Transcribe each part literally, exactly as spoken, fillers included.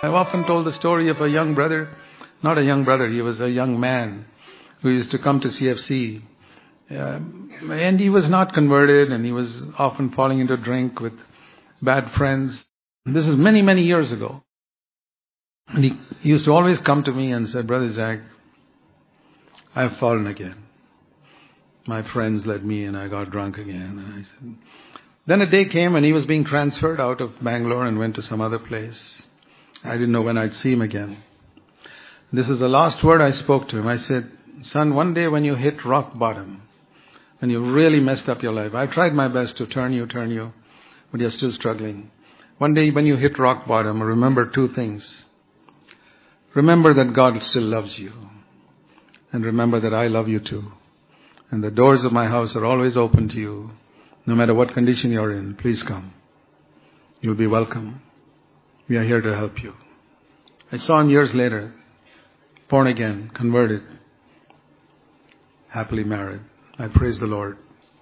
I've often told the story of a young brother, not a young brother, he was a young man who used to come to C F C. Uh, and he was not converted, and he was often falling into drink with bad friends. This is many, many years ago. And he, he used to always come to me and said, "Brother Zach, I have fallen again. My friends led me and I got drunk again." And I said, then a day came and he was being transferred out of Bangalore and went to some other place. I didn't know when I'd see him again. This is the last word I spoke to him. I said, "Son, one day when you hit rock bottom, when you really messed up your life, I've tried my best to turn you, turn you, but you're still struggling. One day when you hit rock bottom, remember two things. Remember that God still loves you. And remember that I love you too. And the doors of my house are always open to you. No matter what condition you're in, please come. You'll be welcome. We are here to help you." I saw him years later, born again, converted, happily married. I praise the Lord.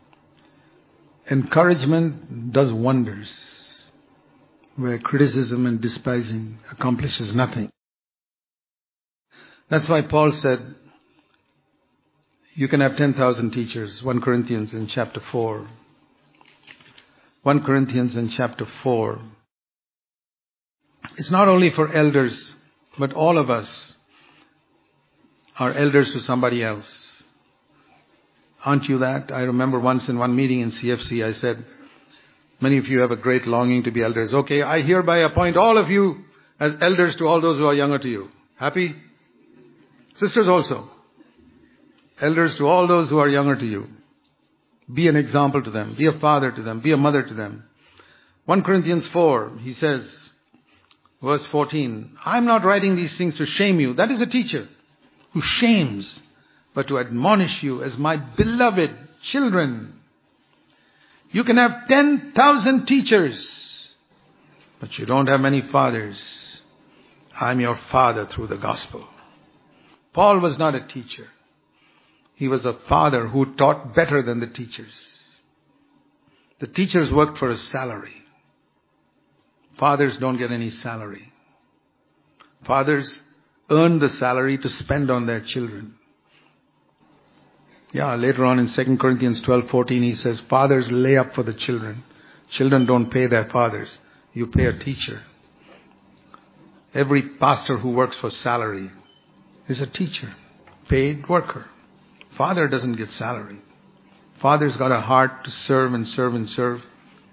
Encouragement does wonders, where criticism and despising accomplishes nothing. That's why Paul said, you can have ten thousand teachers, First Corinthians in chapter four. First Corinthians in chapter four. It's not only for elders, but all of us are elders to somebody else. Aren't you that? I remember once in one meeting in C F C, I said, many of you have a great longing to be elders. Okay, I hereby appoint all of you as elders to all those who are younger to you. Happy? Sisters also. Elders to all those who are younger to you. Be an example to them. Be a father to them. Be a mother to them. First Corinthians four, he says, verse fourteen, "I'm not writing these things to shame you." That is a teacher who shames, but to admonish you as my beloved children. You can have ten thousand teachers, but you don't have many fathers. I'm your father through the gospel. Paul was not a teacher. He was a father who taught better than the teachers. The teachers worked for a salary. Fathers don't get any salary. Fathers earn the salary to spend on their children. Yeah, later on in Second Corinthians twelve fourteen, he says, fathers lay up for the children. Children don't pay their fathers. You pay a teacher. Every pastor who works for salary is a teacher, paid worker. Father doesn't get salary. Father's got a heart to serve and serve and serve.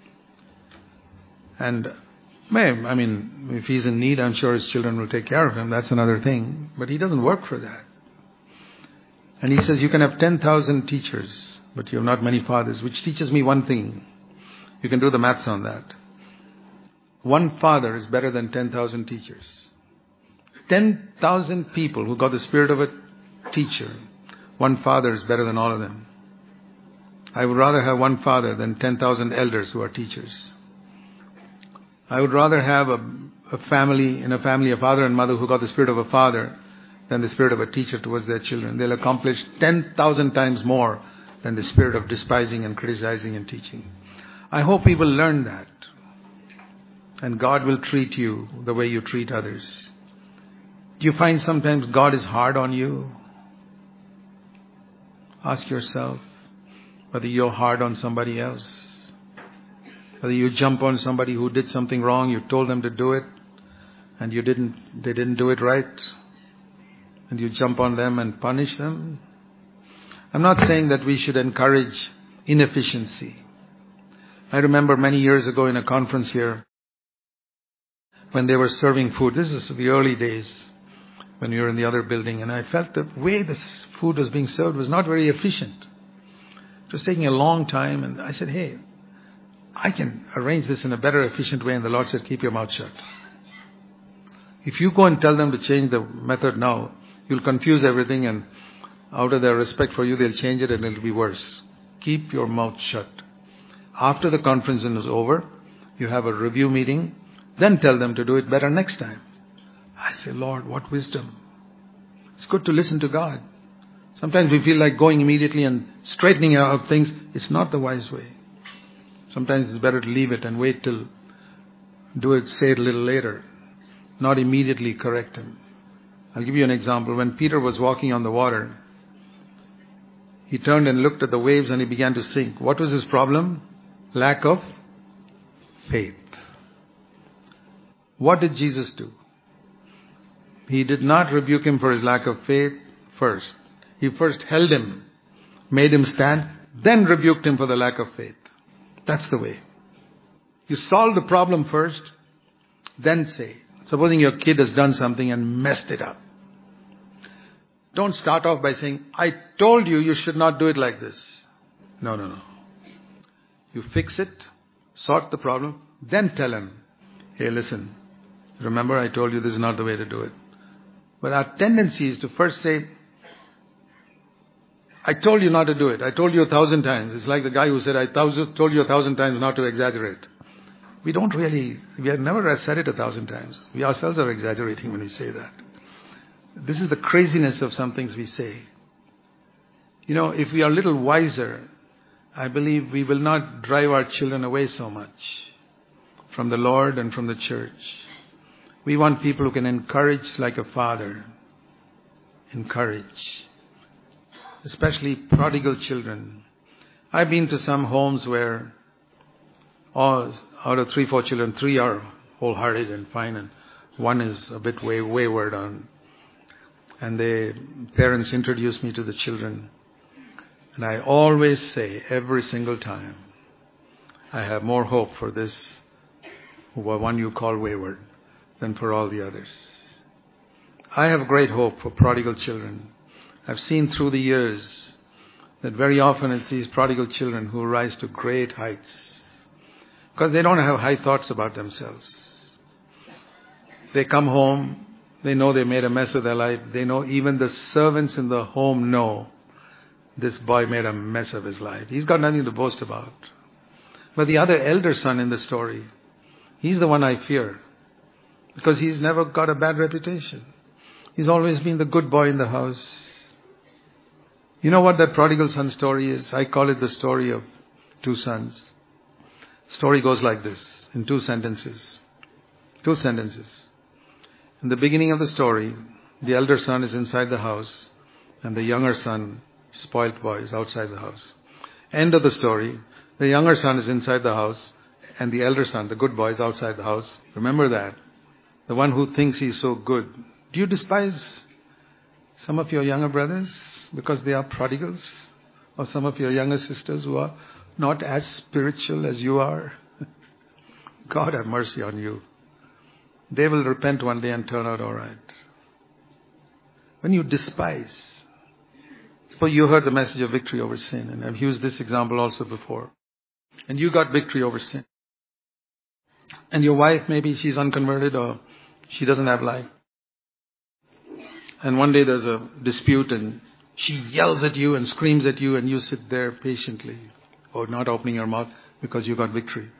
And, I mean, if he's in need, I'm sure his children will take care of him. That's another thing. But he doesn't work for that. And he says, you can have ten thousand teachers, but you have not many fathers, which teaches me one thing. You can do the maths on that. One father is better than ten thousand teachers. ten thousand people who got the spirit of a teacher. One father is better than all of them. I would rather have one father than ten thousand elders who are teachers. I would rather have a, a family, in a family, a father and mother who got the spirit of a father than the spirit of a teacher towards their children. They'll accomplish ten thousand times more than the spirit of despising and criticizing and teaching. I hope we will learn that. And God will treat you the way you treat others. Do you find sometimes God is hard on you? Ask yourself whether you're hard on somebody else. Whether you jump on somebody who did something wrong, you told them to do it, and you didn't, they didn't do it right. And you jump on them and punish them. I'm not saying that we should encourage inefficiency. I remember many years ago in a conference here, when they were serving food. This is the early days, when we were in the other building, and I felt the way the food was being served was not very efficient. It was taking a long time, and I said, hey, I can arrange this in a better, efficient way. And the Lord said, keep your mouth shut. If you go and tell them to change the method now, you'll confuse everything, and out of their respect for you, they'll change it and it'll be worse. Keep your mouth shut. After the conference is over, you have a review meeting, then tell them to do it better next time. I say, Lord, what wisdom. It's good to listen to God. Sometimes we feel like going immediately and straightening out things. It's not the wise way. Sometimes it's better to leave it and wait till, do it, say it a little later. not immediately correct him. I'll give you an example. When Peter was walking on the water, he turned and looked at the waves and he began to sink. What was his problem? Lack of faith. What did Jesus do? He did not rebuke him for his lack of faith first. He first held him, made him stand, then rebuked him for the lack of faith. That's the way. You solve the problem first, then say. Supposing your kid has done something and messed it up. Don't start off by saying, I told you you should not do it like this. No, no, no. You fix it, sort the problem, then tell him, hey, listen, remember I told you this is not the way to do it. But our tendency is to first say, I told you not to do it. I told you a thousand times. It's like the guy who said, I thousand, told you a thousand times not to exaggerate. We don't really, we have never said it a thousand times. We ourselves are exaggerating when we say that. This is the craziness of some things we say. You know, if we are a little wiser, I believe we will not drive our children away so much from the Lord and from the church. We want people who can encourage like a father. Encourage. Especially prodigal children. I've been to some homes where all, out of three, four children, three are wholehearted and fine, and one is a bit way, wayward on. And the parents introduce me to the children. And I always say, every single time, I have more hope for this one you call wayward than for all the others. I have great hope for prodigal children. I've seen through the years that very often it's these prodigal children who rise to great heights. Because they don't have high thoughts about themselves. They come home, they know they made a mess of their life. They know even the servants in the home know this boy made a mess of his life. He's got nothing to boast about. But the other elder son in the story, he's the one I fear. Because he's never got a bad reputation. He's always been the good boy in the house. You know what that prodigal son story is? I call it the story of two sons. The story goes like this, in two sentences. Two sentences. In the beginning of the story, the elder son is inside the house and the younger son, spoilt boy, is outside the house. End of the story, the younger son is inside the house and the elder son, the good boy, is outside the house. Remember that. The one who thinks he's so good. Do you despise some of your younger brothers because they are prodigals? Or some of your younger sisters who are not as spiritual as you are? God have mercy on you. They will repent one day and turn out all right. When you despise, suppose you heard the message of victory over sin, and I've used this example also before, and you got victory over sin. And your wife, maybe she's unconverted or she doesn't have life. And one day there's a dispute and she yells at you and screams at you and you sit there patiently or not opening your mouth because you got victory.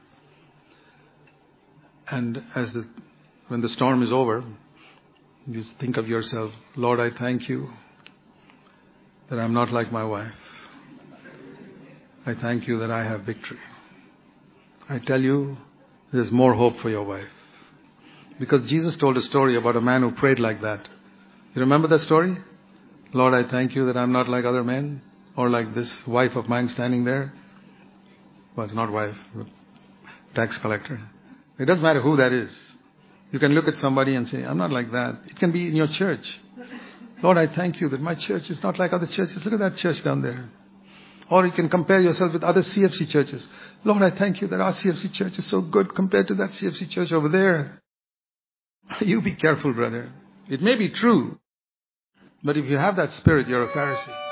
And as the when the storm is over, you think of yourself, Lord, I thank you that I'm not like my wife. I thank you that I have victory. I tell you, there's more hope for your wife. Because Jesus told a story about a man who prayed like that. You remember that story? Lord, I thank you that I'm not like other men or like this wife of mine standing there. Well, it's not wife, tax collector. It doesn't matter who that is. You can look at somebody and say, I'm not like that. It can be in your church. Lord, I thank you that my church is not like other churches. Look at that church down there. Or you can compare yourself with other C F C churches. Lord, I thank you that our C F C church is so good compared to that C F C church over there. You be careful, brother. It may be true, but if you have that spirit, you're a Pharisee.